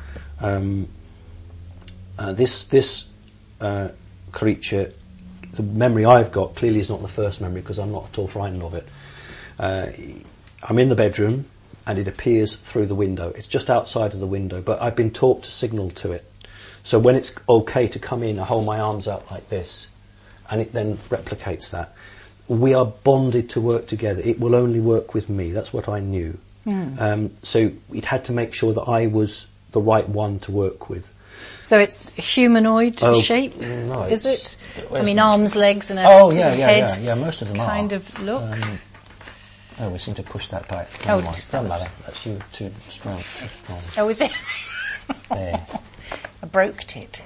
This creature, the memory I've got clearly is not the first memory because I'm not at all frightened of it. I'm in the bedroom, and it appears through the window. It's just outside of the window, but I've been taught to signal to it. So when it's okay to come in, I hold my arms out like this, and it then replicates that. We are bonded to work together. It will only work with me. That's what I knew. So it had to make sure that I was the right one to work with. So it's humanoid shape, no, is it? I mean, arms, legs, and a head. Yeah. Most of them kind of look. We seem to push that back. Oh, Doesn't matter. That's you too strong. Oh, is it? There. I broked it.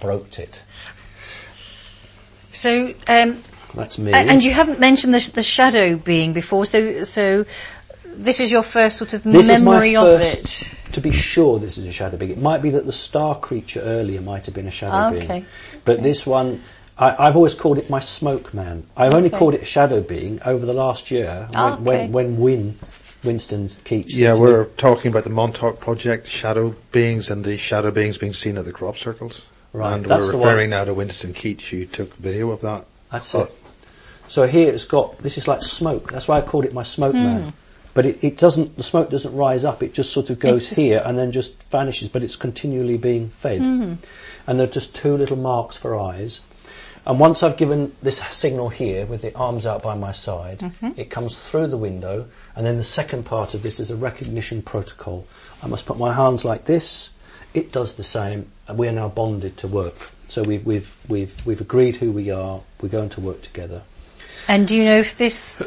So, that's me. And you haven't mentioned the shadow being before. So this is your first sort of this memory is my of first, it. To be sure, this is a shadow being. It might be that the star creature earlier might have been a shadow being, but this one, I've always called it my smoke man. I've only called it a shadow being over the last year when Winston Keats. Yeah, we're talking about the Montauk Project, shadow beings, and the shadow beings being seen at the crop circles. Right, and we're referring now to Winston Keats. You took video of that. That's it. So here this is like smoke. That's why I called it my smoke man. But it doesn't, the smoke doesn't rise up, it just sort of goes here and then just vanishes, but it's continually being fed. And there are just two little marks for eyes. And once I've given this signal here with the arms out by my side, it comes through the window, and then the second part of this is a recognition protocol. I must put my hands like this, it does the same, and we are now bonded to work. So we've agreed who we are, we're going to work together. And do you know if this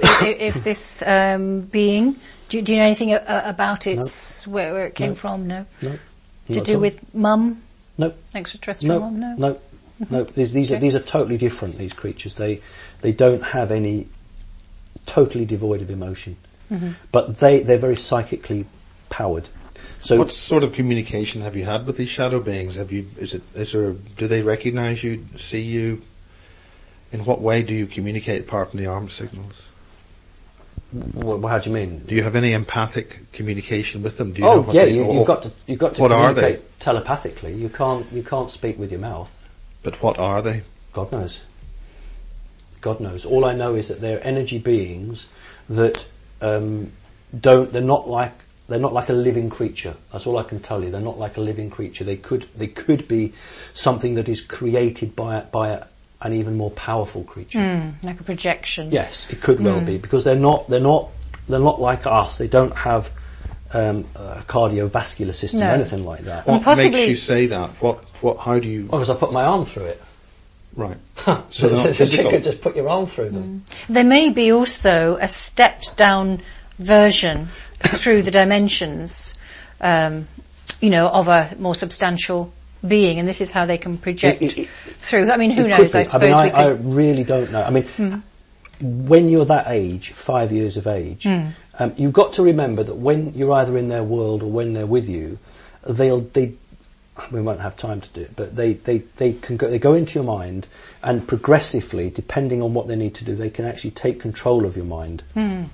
being, do you know anything about its where it came from? No. To do with mum? No. Extraterrestrial mum? No. No. These are totally different. These creatures. They don't have any, totally devoid of emotion, but they're very psychically powered. So what sort of communication have you had with these shadow beings? Do they recognise you, see you? In what way do you communicate apart from the arm signals? Well, how do you mean? Do you have any empathic communication with them? Do you know what you've got to what communicate are they? Telepathically. You can't speak with your mouth. But what are they? God knows. God knows. All I know is that they're energy beings that they're not like a living creature. That's all I can tell you. They're not like a living creature. They could be something that is created by an even more powerful creature. Like a projection. Yes, it could well be, because they're not like us. They don't have a cardiovascular system or anything like that. What makes you say that? How do you? Because I put my arm through it. Right. So they're not physical. You could just put your arm through them. There may be also a stepped down version through the dimensions, of a more substantial being, and this is how they can project through. I mean, who knows? I suppose I really don't know. I mean, when you're that age, 5 years of age, you've got to remember that when you're either in their world or when they're with you, we won't have time to do it, but they go into your mind, and progressively, depending on what they need to do, they can actually take control of your mind.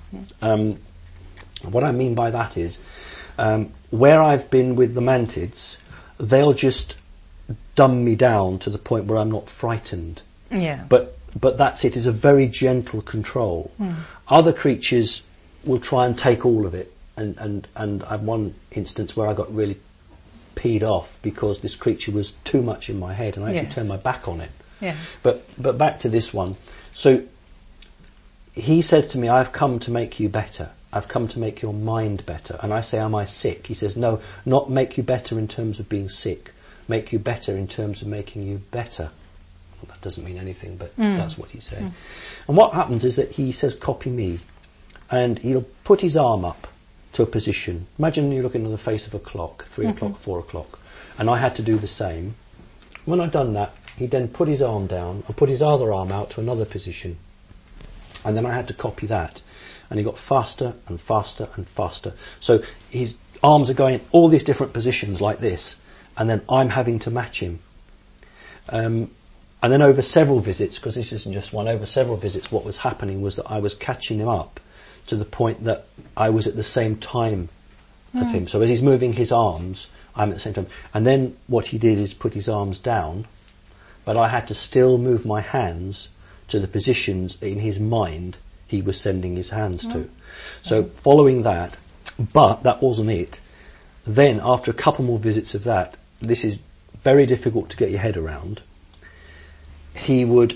What I mean by that is, where I've been with the mantids, they'll just dumb me down to the point where I'm not frightened. Yeah. But that's it. It's a very gentle control. Other creatures will try and take all of it, and I have one instance where I got really peed off because this creature was too much in my head, and I actually turned my back on it. Yeah. But back to this one. So he said to me, "I've come to make you better. I've come to make your mind better." And I say, "Am I sick?" He says, "No, not make you better in terms of being sick. Make you better in terms of making you better." Well, that doesn't mean anything, but that's what he said. And what happens is that he says, "Copy me." And he'll put his arm up to a position. Imagine you're looking at the face of a clock, 3 o'clock, 4 o'clock. And I had to do the same. When I'd done that, he'd then put his arm down and put his other arm out to another position. And then I had to copy that. And he got faster and faster and faster. So his arms are going in all these different positions like this, and then I'm having to match him. And then over several visits, because this isn't just one, over several visits what was happening was that I was catching him up to the point that I was at the same time of him. So as he's moving his arms, I'm at the same time. And then what he did is put his arms down, but I had to still move my hands to the positions in his mind he was sending his hands to. So following that, But that wasn't it. Then, after a couple more visits of that, this is very difficult to get your head around. He would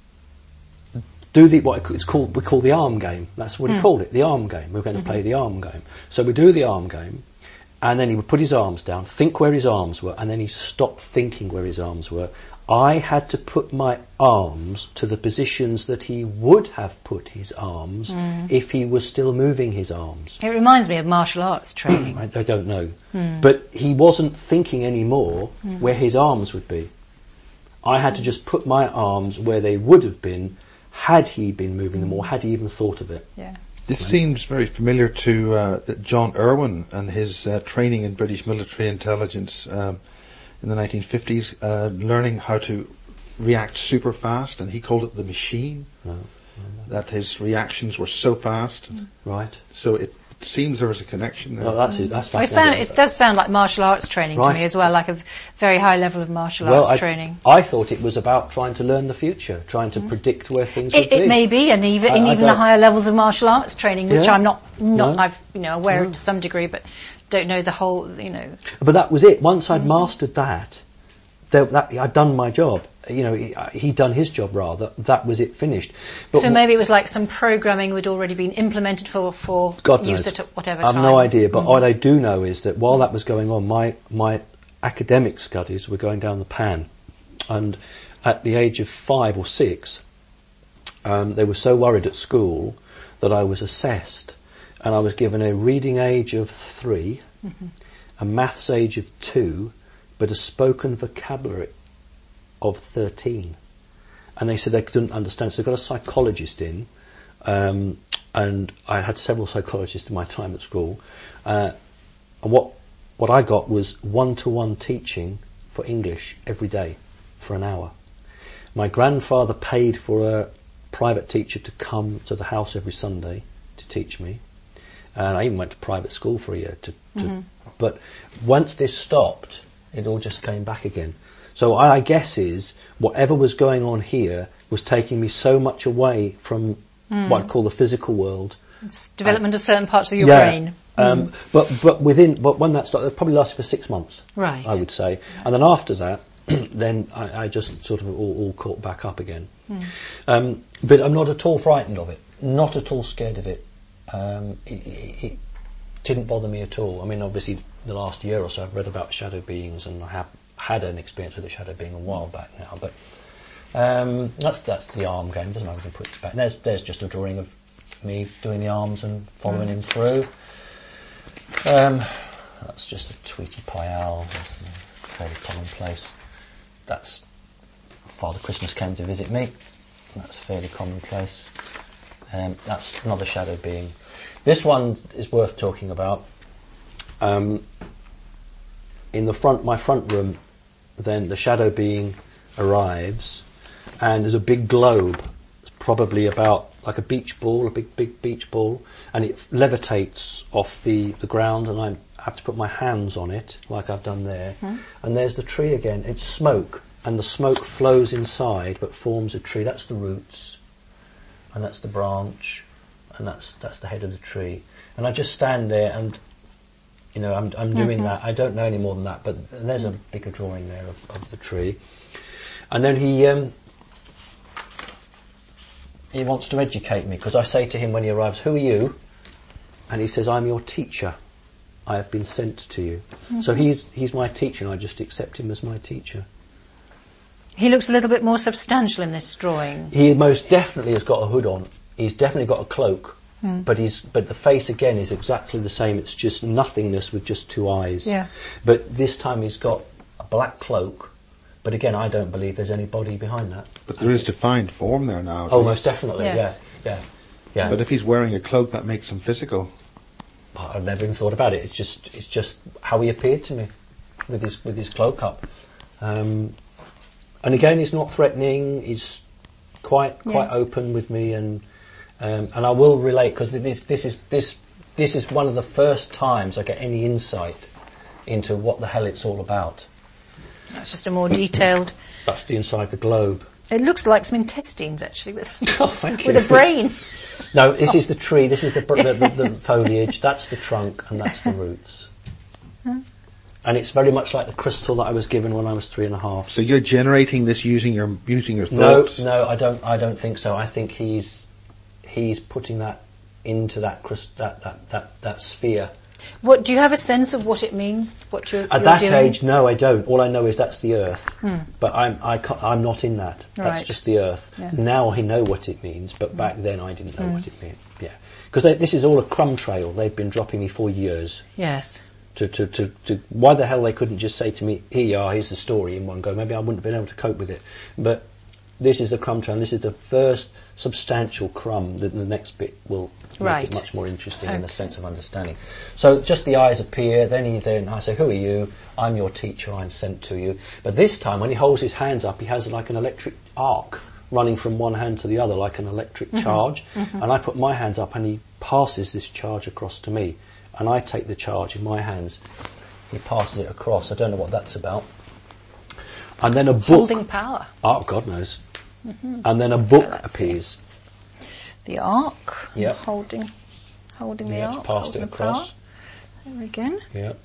do we call the arm game. That's what he called it, the arm game. We're going to play the arm game. So we do the arm game, and then he would put his arms down, think where his arms were, and then he stopped thinking where his arms were. I had to put my arms to the positions that he would have put his arms if he was still moving his arms. It reminds me of martial arts training. I don't know. But he wasn't thinking anymore where his arms would be. I had to just put my arms where they would have been had he been moving them, or had he even thought of it. Yeah. This seems very familiar to John Irwin and his training in British military intelligence in the 1950s, learning how to react super fast, and he called it the machine. That his reactions were so fast. Right. So it seems there is a connection there. Well, that's it. That's fascinating. It does sound like martial arts training to me as well, like a very high level of martial arts training. I thought it was about trying to learn the future, trying to predict where things would be. It may be, and even the higher levels of martial arts training, which I'm not aware of to some degree, but don't know the whole, But that was it. Once I'd mastered that, I'd done my job. He'd done his job rather. That was it, finished. But so maybe it was like some programming had already been implemented for God use knows. at whatever time. I have no idea, but what I do know is that while that was going on, my academic studies were going down the pan. And at the age of 5 or 6, they were so worried at school that I was assessed. And I was given a reading age of 3, a maths age of 2, but a spoken vocabulary of 13. And they said they couldn't understand. So they got a psychologist in, and I had several psychologists in my time at school. And what I got was one-to-one teaching for English every day for an hour. My grandfather paid for a private teacher to come to the house every Sunday to teach me. And I even went to private school for a year. But once this stopped, it all just came back again. So I guess is whatever was going on here was taking me so much away from what I call the physical world. It's development of certain parts of your brain. But when that started, it probably lasted for 6 months. Right. I would say, and then after that, then I just sort of all caught back up again. But I'm not at all frightened of it. Not at all scared of it. It didn't bother me at all. I mean, obviously, the last year or so I've read about shadow beings, and I have had an experience with a shadow being a while back now. But that's the arm game. Doesn't matter if we put it back. There's just a drawing of me doing the arms and following him through. That's just a Tweety Pie owl. That's fairly commonplace. That's Father Christmas came to visit me. That's fairly commonplace. That's another shadow being. This one is worth talking about. In my front room, then the shadow being arrives, and there's a big globe. It's probably about like a beach ball, a big beach ball, and it levitates off the ground, and I have to put my hands on it, like I've done there. And there's the tree again. It's smoke, and the smoke flows inside, but forms a tree. That's the roots, and that's the branch, and that's the head of the tree. And I just stand there, and I'm doing that. I don't know any more than that, but there's a bigger drawing there of the tree. And then he wants to educate me, because I say to him when he arrives, "Who are you?" And he says, "I'm your teacher. I have been sent to you." So he's my teacher, and I just accept him as my teacher. He looks a little bit more substantial in this drawing. He most definitely has got a hood on. He's definitely got a cloak. But the face again is exactly the same. It's just nothingness with just 2 eyes. Yeah. But this time he's got a black cloak. But again, I don't believe there's any body behind that. But there is defined form there now. Oh, most definitely. Yes. Yeah. But if he's wearing a cloak, that makes him physical. I've never even thought about it. It's just how he appeared to me with his cloak up. And again, he's not threatening. He's quite open with me, and I will relate, because this is one of the first times I get any insight into what the hell it's all about. That's just a more detailed. That's the inside the globe. It looks like some intestines, actually, with Oh, thank with a brain. No, this is the tree, this is the foliage, that's the trunk, and that's the roots. And it's very much like the crystal that I was given when I was 3.5. So you're generating this using your thoughts? No, I don't think so. I think he's putting that into that that sphere. What do you have a sense of what it means? What you're At that doing? age, no, I don't. All I know is that's the earth. But I'm not in that. That's Right. just the earth. Yeah. Now I know what it means, but back then I didn't know what it meant. Yeah, because this is all a crumb trail. They've been dropping me for years. Yes. To why the hell they couldn't just say to me, here you are, here's the story in one go. Maybe I wouldn't have been able to cope with it. But this is the crumb trail. This is the first substantial crumb. The next bit will make it much more interesting in the sense of understanding. So just the eyes appear, then I say, who are you? I'm your teacher, I'm sent to you. But this time when he holds his hands up, he has like an electric arc running from one hand to the other, like an electric charge. And I put my hands up and he passes this charge across to me. And I take the charge in my hands. He passes it across. I don't know what that's about. And then a book. Holding power. Oh, God knows. And then a book appears. The arc. Yep. Holding the Yeah, arc. it's passed holding it the power. across. There we go. Yeah.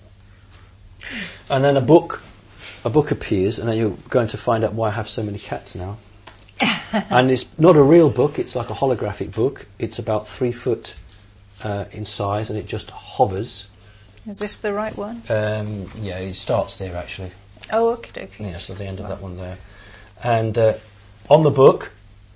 And then a book appears, and then you're going to find out why I have so many cats now. And it's not a real book, it's like a holographic book. It's about 3 foot in size, and it just hovers. Is this the right one? Yeah, it starts there actually. Oh, okie dokie. Yeah, so the end of that one there. And on the book,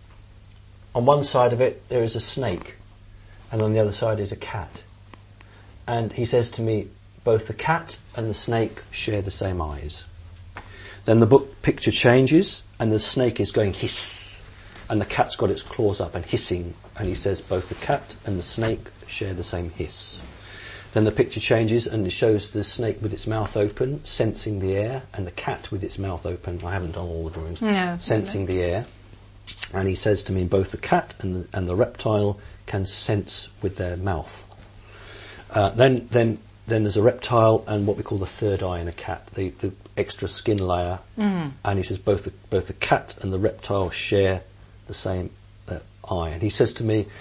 on one side of it, there is a snake, and on the other side is a cat. And he says to me, both the cat and the snake share the same eyes. Then the book picture changes, and the snake is going hiss, and the cat's got its claws up and hissing, and he says both the cat and the snake share the same hiss. Then the picture changes and it shows the snake with its mouth open, sensing the air, and the cat with its mouth open. I haven't done all the drawings. No, sensing the air. And he says to me, both the cat and the reptile can sense with their mouth. Then there's a reptile and what we call the third eye in a cat, the extra skin layer. And he says both the cat and the reptile share the same eye. And he says to me,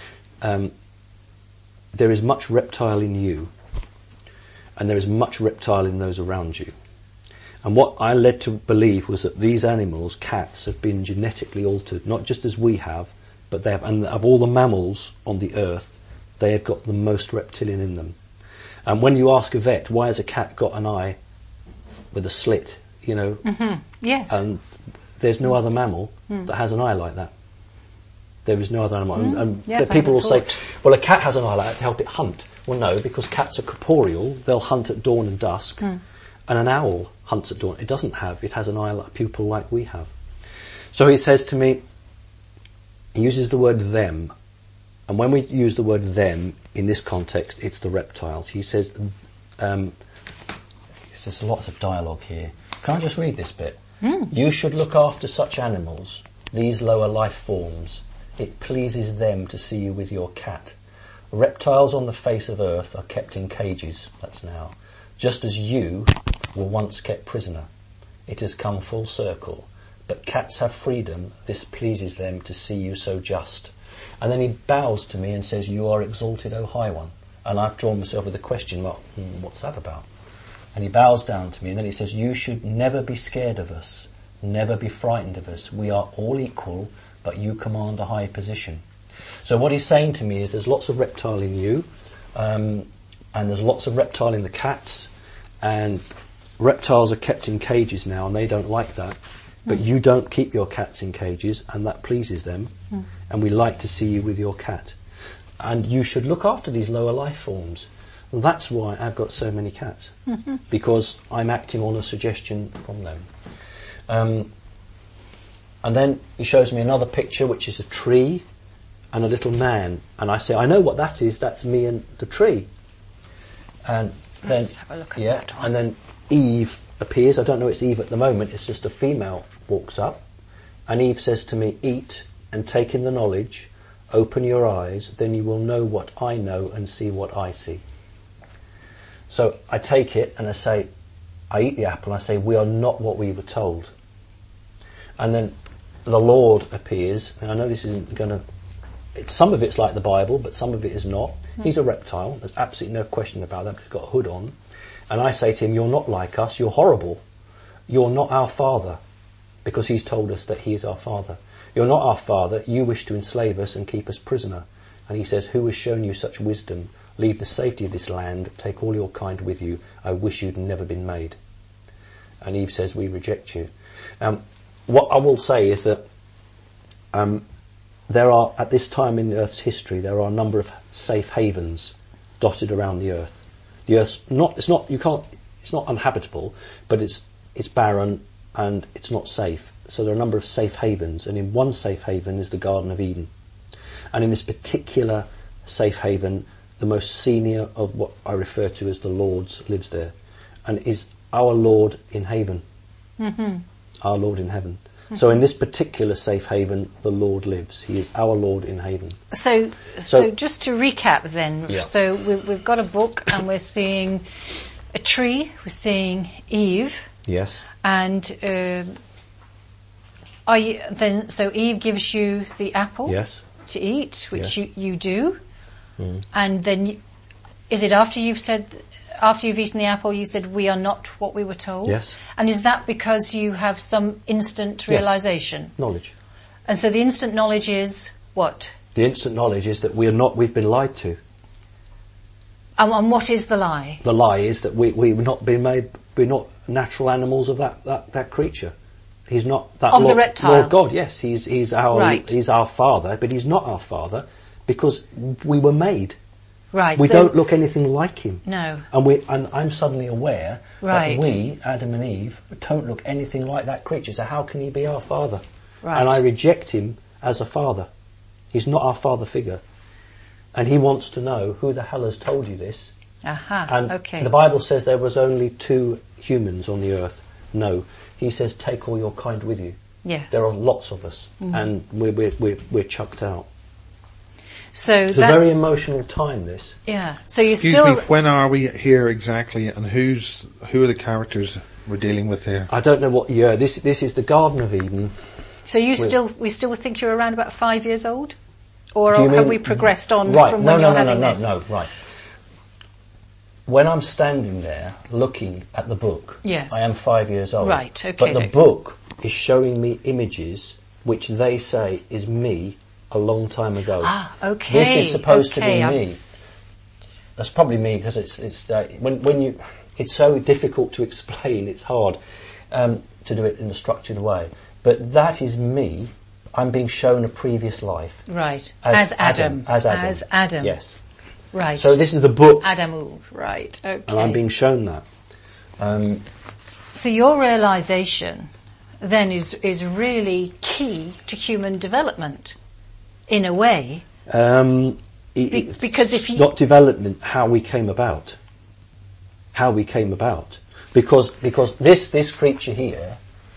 there is much reptile in you, and there is much reptile in those around you. And what I led to believe was that these animals, cats, have been genetically altered, not just as we have, but they have, and of all the mammals on the earth, they have got the most reptilian in them. And when you ask a vet, why has a cat got an eye with a slit, you know? Yes. And there's no other mammal that has an eye like that. There is no other animal. And Yes, people will I say, well, a cat has an eye like that to help it hunt. Well, no, because cats are corporeal. They'll hunt at dawn and dusk. And an owl hunts at dawn. It doesn't have. It has an eye, like a pupil like we have. So he says to me, he uses the word them. And when we use the word them in this context, it's the reptiles. He says, there's lots of dialogue here. Can I just read this bit? You should look after such animals, these lower life forms. It pleases them to see you with your cat. Reptiles on the face of earth are kept in cages, that's now, just as you were once kept prisoner. It has come full circle. But cats have freedom, this pleases them to see you so just. And then he bows to me and says, you are exalted, O High One. And I've drawn myself with a question mark, what's that about? And he bows down to me and then he says, you should never be scared of us, never be frightened of us. We are all equal, but you command a high position. So what he's saying to me is there's lots of reptile in you, and there's lots of reptile in the cats, and reptiles are kept in cages now and they don't like that. But you don't keep your cats in cages, and that pleases them, and we like to see you with your cat. And you should look after these lower life forms. And that's why I've got so many cats, because I'm acting on a suggestion from them. And then he shows me another picture, which is a tree and a little man. And I say, I know what that is, that's me and the tree. And then, Let's have a look at that one. and then Eve appears. I don't know it's Eve at the moment, it's just a female walks up. And Eve says to me, eat and take in the knowledge, open your eyes, then you will know what I know and see what I see. So I take it and I say, I eat the apple and I say, we are not what we were told. And then the Lord appears. Now, I know this isn't going to... Some of it's like the Bible, but some of it is not. He's a reptile. There's absolutely no question about that. He's got a hood on. And I say to him, you're not like us. You're horrible. You're not our father. Because he's told us that he is our father. You're not our father. You wish to enslave us and keep us prisoner. And he says, who has shown you such wisdom? Leave the safety of this land. Take all your kind with you. I wish you'd never been made. And Eve says, we reject you. What I will say is that there are, at this time in Earth's history, there are a number of safe havens dotted around the Earth. The Earth's it's not uninhabitable, but it's barren and it's not safe. So there are a number of safe havens, and in one safe haven is the Garden of Eden. And in this particular safe haven, the most senior of what I refer to as the Lords lives there, and is our Lord in heaven. Mm-hmm. Our Lord in heaven. So in this particular safe haven, the Lord lives. He is our Lord in heaven. So just to recap then, yeah. So we've got a book and we're seeing a tree, we're seeing Eve. Yes. And so Eve gives you the apple yes. to eat, which yes. you do. Mm. And then is it after you've eaten the apple, you said, we are not what we were told? Yes. And is that because you have some instant realization? Yes. Knowledge. And so the instant knowledge is what? The instant knowledge is that we've been lied to. And what is the lie? The lie is that we've not been made, we're not natural animals of that creature. He's not that of the reptile. Lord God, yes, he's our father, but he's not our father because we were made. Right. We don't look anything like him. No. And I'm suddenly aware that we, Adam and Eve, don't look anything like that creature. So how can he be our father? Right. And I reject him as a father. He's not our father figure. And he wants to know who the hell has told you this. Aha. And okay. the Bible says there was only 2 humans on the earth. No. He says take all your kind with you. Yeah. There are lots of us, and we're chucked out. So it's a very emotional time, this. Yeah. So you Excuse me, when are we here exactly, and who are the characters we're dealing with here? I don't know what year. This is the Garden of Eden. So we still think you're around about 5 years old? Or have we progressed on from when you're having this? No, right. When I'm standing there looking at the book, yes. I am 5 years old. Right, okay. But the book is showing me images which they say is me a long time ago. Ah, okay. This is supposed to be me. That's probably me because it's so difficult to explain. It's hard to do it in a structured way. But that is me. I'm being shown a previous life. Right. As Adam. As Adam. Yes. Right. So this is the book. Adamu. Right. Okay. And I'm being shown that. So your realization then is really key to human development. In a way, because if you... not development, how we came about, because this creature here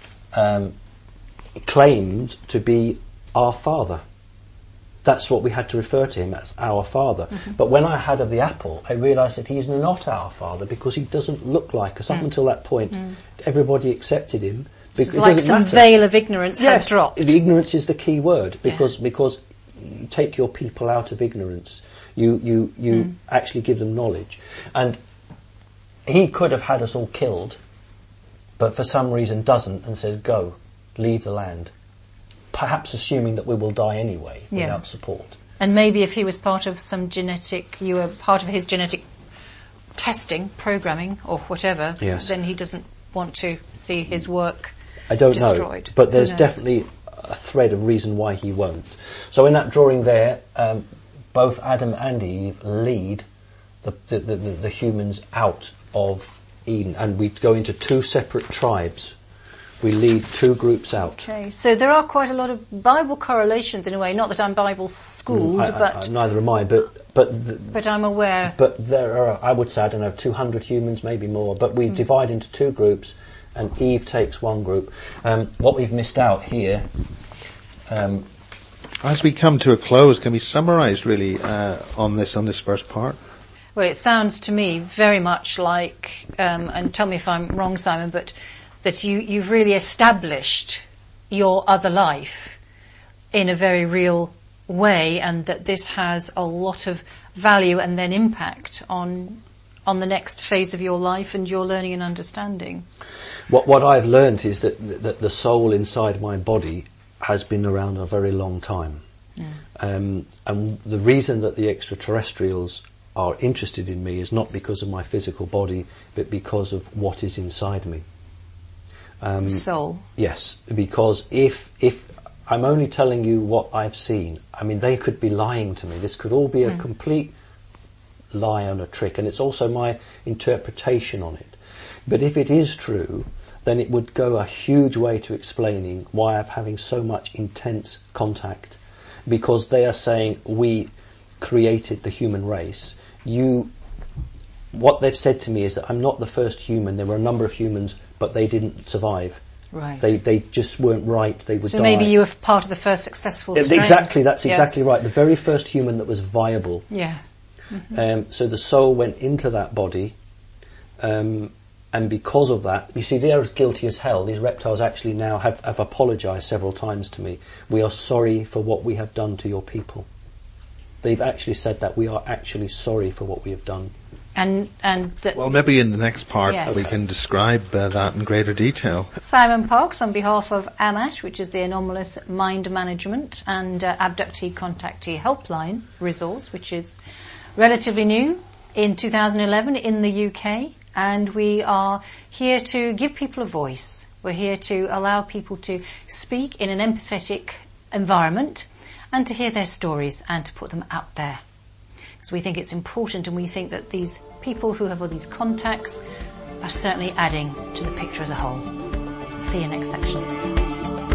claimed to be our father. That's what we had to refer to him as, our father. Mm-hmm. But when I had of the apple, I realised that he's not our father because he doesn't look like us. Up until that point, everybody accepted him. It's like some veil of ignorance had dropped. The ignorance is the key word because you take your people out of ignorance. You actually give them knowledge. And he could have had us all killed, but for some reason doesn't and says, go, leave the land. Perhaps assuming that we will die anyway without support. And maybe if he was part of you were part of his genetic testing, programming or whatever, then he doesn't want to see his work destroyed. Know, but there's definitely a thread of reason why he won't. So in that drawing there, both Adam and Eve lead the humans out of Eden, and we go into 2 separate tribes. We lead 2 groups out. Okay, so there are quite a lot of Bible correlations in a way. Not that I'm Bible schooled, but neither am I. But I'm aware. But there are, I would say, I don't know, 200 humans, maybe more. But we divide into 2 groups, and Eve takes one group. What we've missed out here. As we come to a close, can we summarise really on this first part? Well, it sounds to me very much like, and tell me if I'm wrong, Simon, but that you've really established your other life in a very real way, and that this has a lot of value and then impact on the next phase of your life and your learning and understanding. What I've learned is that the soul inside my body has been around a very long time. And the reason that the extraterrestrials are interested in me is not because of my physical body, but because of what is inside me. Soul. Yes, because if I'm only telling you what I've seen, I mean, they could be lying to me. This could all be a complete lie and a trick, and it's also my interpretation on it. But if it is true, then it would go a huge way to explaining why I'm having so much intense contact, because they are saying, we created the human race. What they've said to me is that I'm not the first human. There were a number of humans, but they didn't survive. Right. They just weren't right. They would die. So maybe you were part of the first successful strain. Exactly, that's exactly right. The very first human that was viable. Yeah. So the soul went into that body, and because of that, you see, they're as guilty as hell. These reptiles actually now have apologised several times to me. We are sorry for what we have done to your people. They've actually said that we are actually sorry for what we have done. Well, maybe in the next part yes. we can describe that in greater detail. Simon Parkes, on behalf of AMAT, which is the Anomalous Mind Management and Abductee Contactee Helpline resource, which is relatively new in 2011 in the UK, and we are here to give people a voice. We're here to allow people to speak in an empathetic environment and to hear their stories and to put them out there. So we think it's important, and we think that these people who have all these contacts are certainly adding to the picture as a whole. See you next section.